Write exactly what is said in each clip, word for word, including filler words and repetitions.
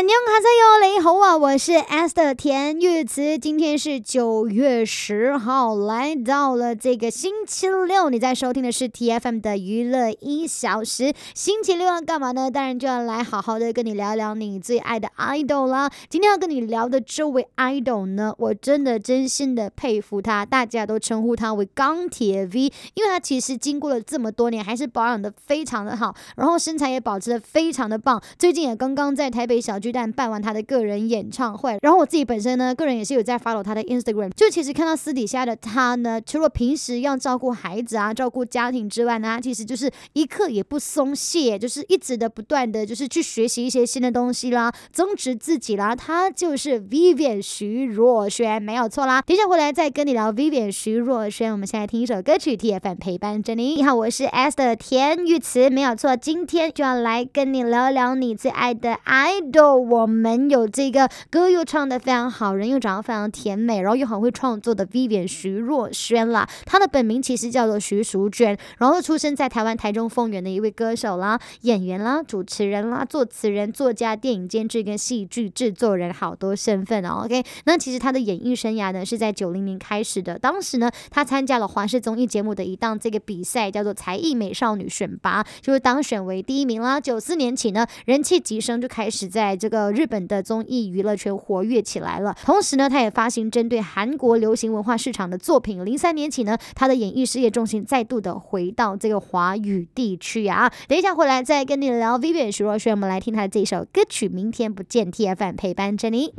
安妞哈塞哟，你好啊，我是 Esther 田玉慈。今天是九月十号，来到了这个星期六，你在收听的是 T F M 的娱乐一小时。星期六要干嘛呢？当然就要来好好的跟你聊聊你最爱的 idol 啦。今天要跟你聊的这位 idol 呢，我真的真心的佩服他，大家都称呼他为钢铁 V， 因为他其实经过了这么多年，还是保养的非常的好，然后身材也保持的非常的棒。最近也刚刚在台北小巨蛋办完他的个人演唱会，然后我自己本身呢，个人也是有在 follow 他的 Instagram， 就其实看到私底下的他呢，除了平时要照顾孩子啊、照顾家庭之外呢，他其实就是一刻也不松懈，就是一直的不断的就是去学习一些新的东西啦，增值自己啦。他就是 Vivian 徐若瑄，没有错啦。等一下回来再跟你聊 Vivian 徐若瑄，我们现在听一首歌曲 T F M 陪伴着你。你好，我是 Esther 田玉慈，没有错，今天就要来跟你聊聊你最爱的 idol。我们有这个歌又唱得非常好，人又长得非常甜美，然后又很会创作的 Vivian 徐若瑄啦。她的本名其实叫做徐淑娟，然后出生在台湾台中丰原的一位歌手啦、演员啦、主持人啦、作词人、作家、电影监制跟戏剧制作人，好多身份哦。OK， 那其实她的演艺生涯呢是在九零年开始的，当时呢她参加了华视综艺节目的一档这个比赛，叫做才艺美少女选拔，就是当选为第一名啦。九四年起呢，人气急升，就开始在这个日本的综艺娱乐圈活跃起来了。同时呢，他也发行针对韩国流行文化市场的作品。零三年起呢，他的演艺事业重心再度的回到这个华语地区啊。等一下回来再跟你聊 Vivian 徐若瑄，我们来听他的这首歌曲《明天不见》。T F M 陪伴着你。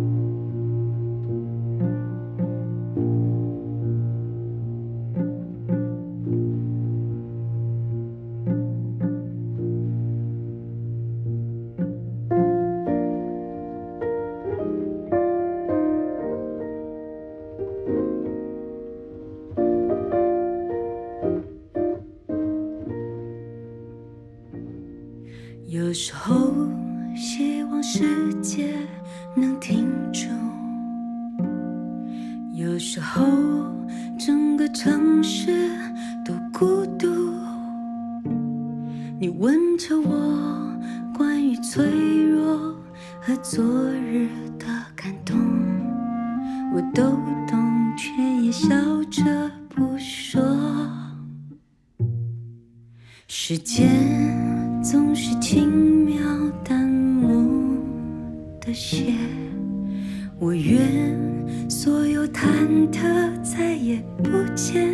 有时候希望世界能停住，有时候整个城市都孤独。你问着我关于脆弱和昨日的感动，我都懂，却也笑着不说。时间总是轻描淡抹的写，我愿所有忐忑再也不见，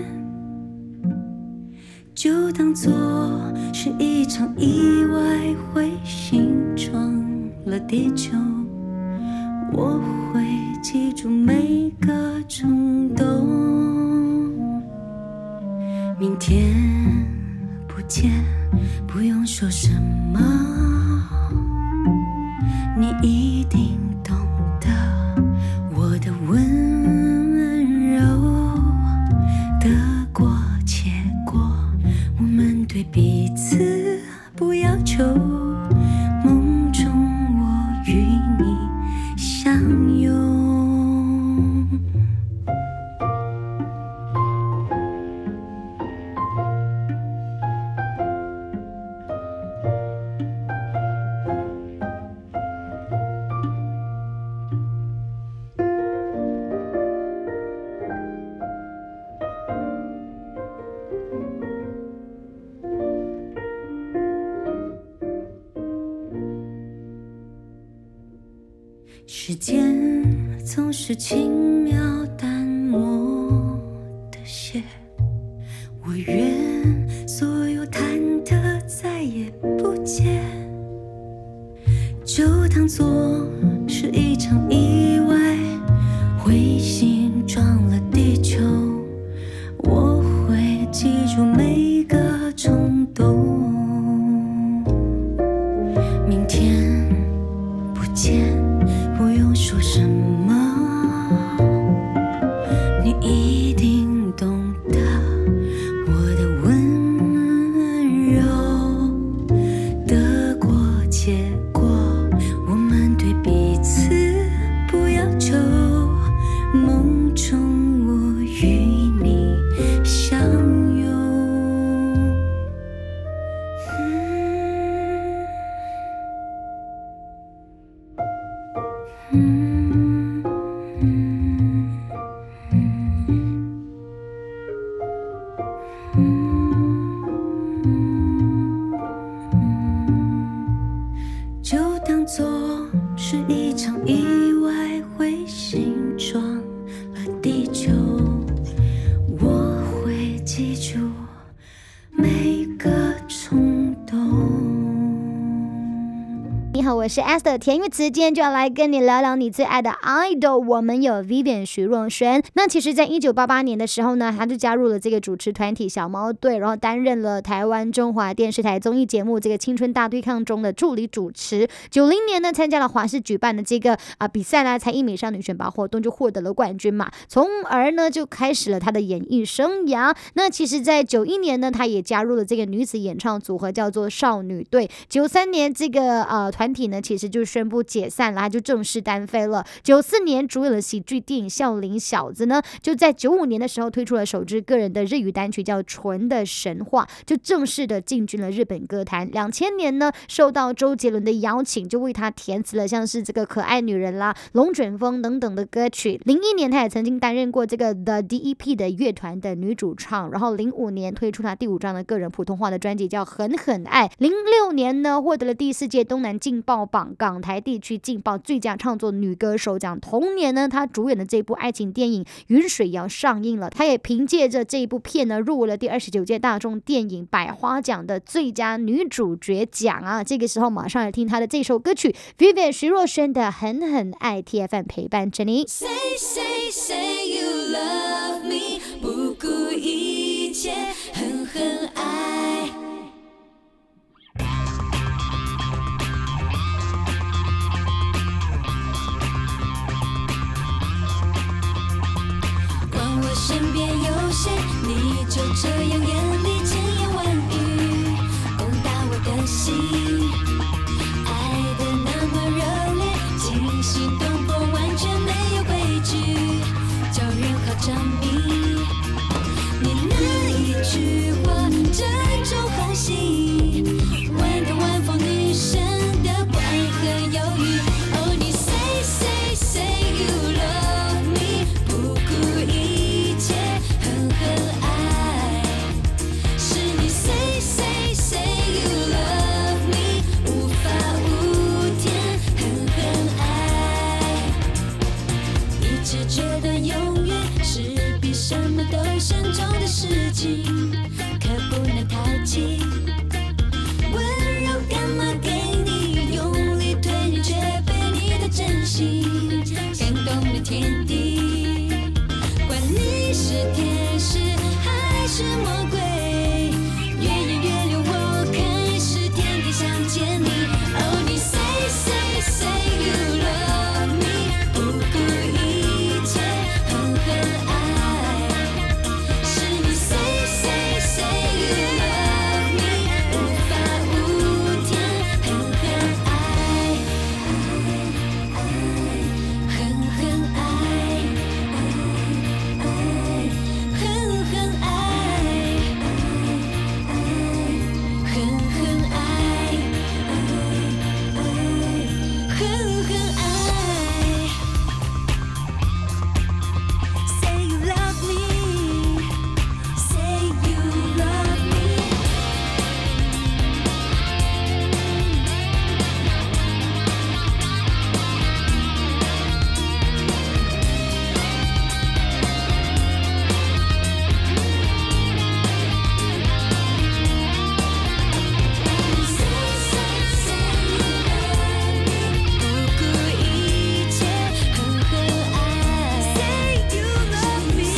就当作是一场意外，彗星撞了地球。我会记住每个冲动，明天不见，不用说什么，你一定懂得我的温柔。得过且过，我们对彼此不要求，梦中我与你相拥。时间总是轻描淡抹的写，我愿所有忐忑再也不见，就当作是一场意外，彗星撞了地球。我会记住每个冲动，明天不见，不用说什么，你一定懂得我的温柔。得过且过，我们对彼此不要求，梦中我与你相拥。嗯作是一场意外，彗星撞了地球，我会记住每个冲动。 你好，我是 Esther 田玉慈，今天就要来跟你聊聊你最爱的 idol。我们有 Vivian 徐若瑄。那其实在一九八八年的时候呢，她就加入了这个主持团体小猫队，然后担任了台湾中华电视台综艺节目这个青春大对抗中的助理主持。九零年呢，参加了华视举办的这个啊比赛啦，才艺美少女选拔活动就获得了冠军嘛，从而呢就开始了她的演艺生涯。那其实在九一年呢，她也加入了这个女子演唱组合叫做少女队。九三年这个呃团体呢其实就宣布解散了，他就正式单飞了。九四年主演了喜剧电影《笑林小子》呢，就在九五年的时候推出了首支个人的日语单曲叫《纯的神话》，就正式的进军了日本歌坛。两千年呢，受到周杰伦的邀请，就为他填词了像是这个《可爱女人》啦、《龙卷风》等等的歌曲。零一年他也曾经担任过这个 The D E P 的乐团的女主唱，然后零五年推出他第五张的个人普通话的专辑叫《狠狠爱》。零六年呢，获得了第四届东南劲爆榜港台地区劲爆最佳创作女歌手奖。同年呢，她主演的这部爱情电影《云水》要上映了，她也凭借着这一部片呢，入围了第二十九届大众电影百花奖的最佳女主角奖啊！这个时候马上来听她的这首歌曲 Vivian 徐若瑄的《狠狠爱》。 T F M 陪伴着你。 Say say say you love me， 不顾一切，狠狠爱。管我身边有谁，你就这样眼里千言万语，攻打我的心，爱的那么热烈，惊心动魄，完全没有规矩，叫人好着迷。你那一句话正中红心，万朵万风女神的不安和犹豫。哦，你 say say say you love me， 不顾一切，狠狠爱。是你 say say say you love me， 无法无天，狠狠爱。一直觉得永远是比什么都慎重的事情，可不能抛弃。温柔干嘛给你，用力推你，却被你的真心感动了天地。管你是天使还是魔鬼，越演越烈，我开始天天想见你。哦，你 say say say you love me， 不顾一切，狠狠爱。是你 say say say you love me， 无法无天，狠狠爱，狠狠爱，狠狠爱，狠狠爱，狠狠爱。Say you love me， say you love me。不顾一切，狠狠爱。Say you love me，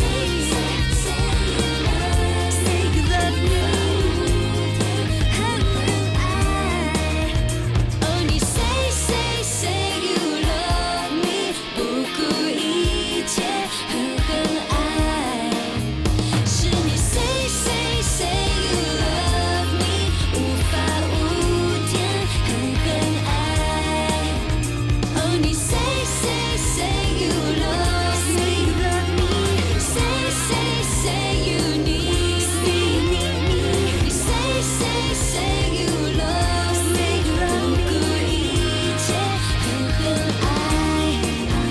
say you love me， 狠狠爱。哦，你 say say say you love me， 不顾一切，狠狠爱。是你 say say say you love me， 无法无天，狠狠爱。哦，你 say say say you love me，say say say you need me， 你 say say say you love me， 不顾一切，狠狠爱，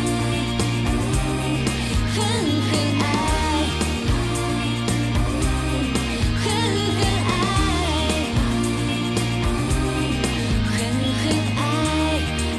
狠狠爱，狠狠爱，狠狠爱。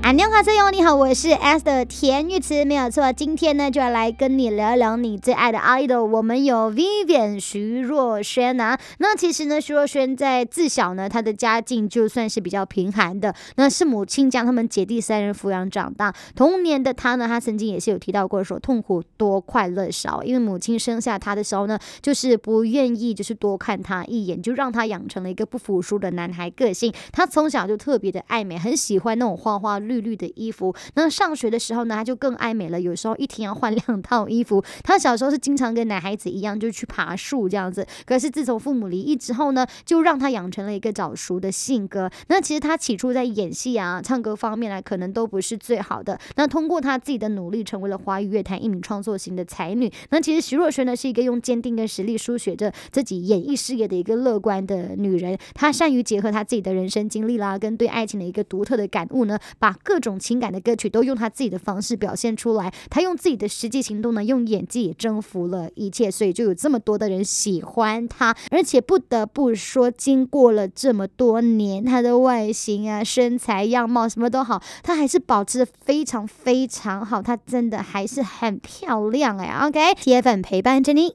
安妞哈塞哟，你好，我是 Esther 田玉慈，没有错。今天呢，就要来跟你聊聊你最爱的 idol。我们有 Vivian 徐若瑄啊。那其实呢，徐若瑄在自小呢，她的家境就算是比较贫寒的，那是母亲将他们姐弟三人抚养长大。童年的她呢，她曾经也是有提到过说，痛苦多，快乐少，因为母亲生下她的时候呢，就是不愿意就是多看她一眼，就让她养成了一个不服输的男孩个性。她从小就特别的爱美，很喜欢那种花花绿绿绿的衣服。那上学的时候呢，他就更爱美了，有时候一天要换两套衣服。他小时候是经常跟男孩子一样，就去爬树这样子。可是自从父母离异之后呢，就让他养成了一个早熟的性格。那其实他起初在演戏啊、唱歌方面呢，可能都不是最好的。那通过他自己的努力，成为了华语乐坛一名创作型的才女。那其实徐若瑄呢，是一个用坚定跟实力书写着自己演艺事业的一个乐观的女人。她善于结合她自己的人生经历啦，跟对爱情的一个独特的感悟呢，把各种情感的歌曲都用他自己的方式表现出来。他用自己的实际行动呢，用演技也征服了一切，所以就有这么多的人喜欢他。而且不得不说，经过了这么多年，他的外形啊、身材、样貌什么都好，他还是保持得非常非常好。他真的还是很漂亮哎。OK，T F M 陪伴着你。